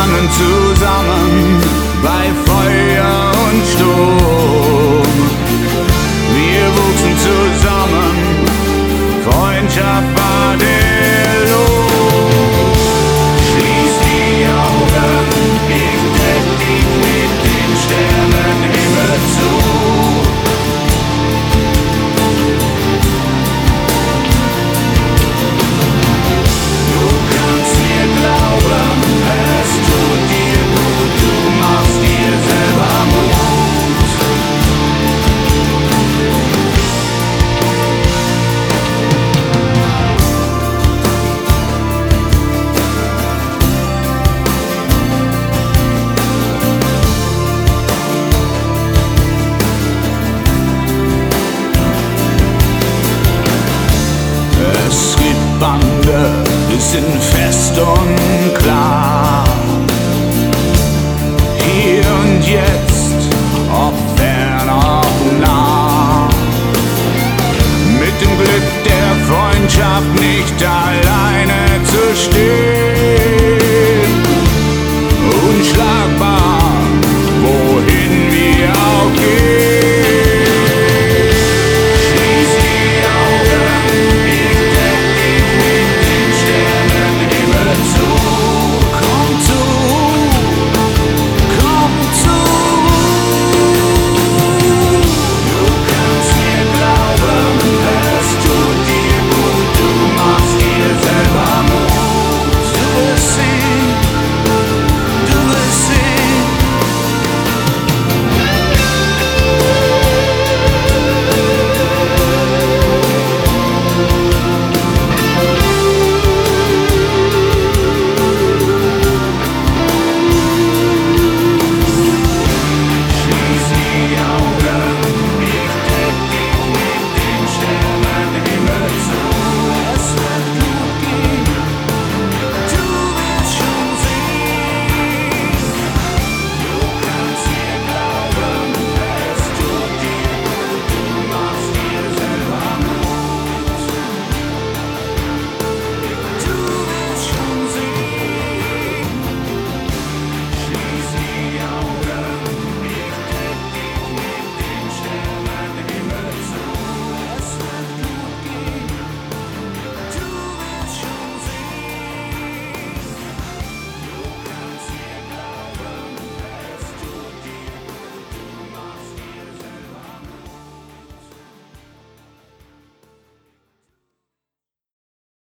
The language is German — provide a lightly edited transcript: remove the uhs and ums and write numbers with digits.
standen zusammen bei Feuer und Sturm. Wir wuchsen zusammen, Freundschaft war der Lohn. Schließ die Augen, ich deck dich mit den Sternenhimmel zu. Du kannst mir glauben, es tut dir gut, du machst dir selber Mut. Es gibt Bande, die sind fest und klar. Hier und jetzt